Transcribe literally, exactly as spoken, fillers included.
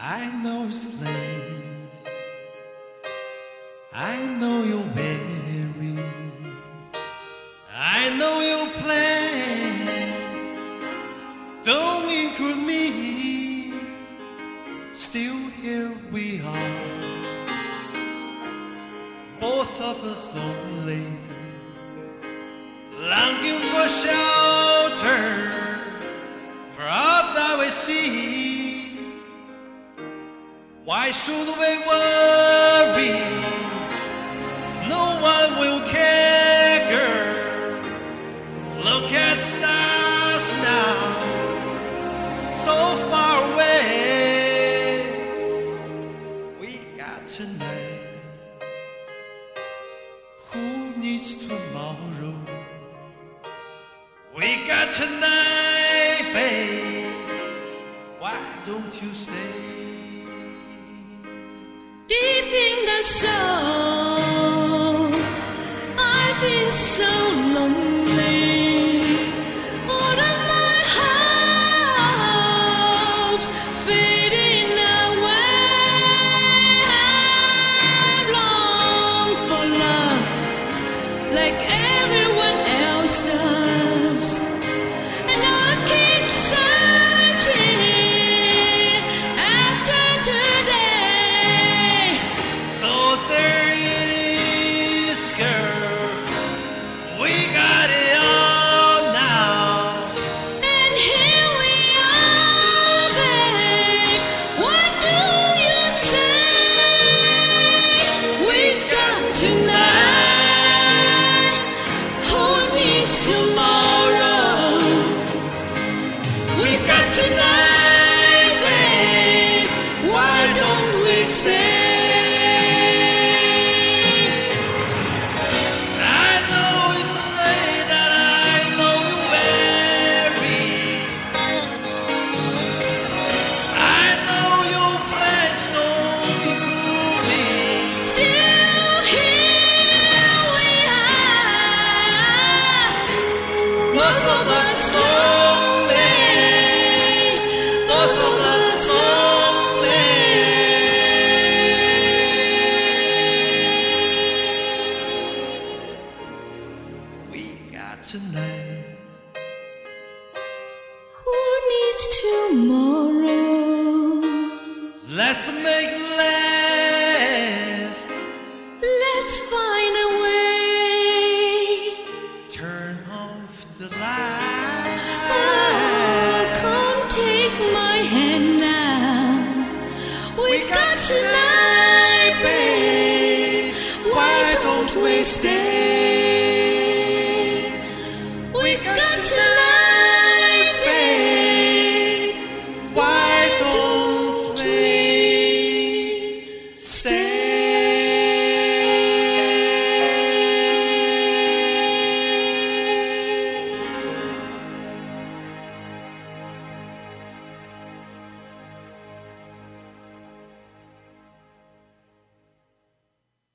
I know it's late, I know you're weary, I know you planned, don't include me. Still here we are, both of us lonely, longing for shelter, for all that we see. Why should we worry? No one will care, girl. Look at stars now, so far away. We got tonight. Who needs tomorrow? We got tonight, babe. Why don't you stay? Deep in the soul, I've been so lonely. All of my hope fading away. I long for love like everyone else does, and I keep searching. Tonight, babe, why don't we stay? I know it's late and I know you're weary. I know your plans don't include me. Still here we are, both of us lonely. Tonight, who needs tomorrow? let's make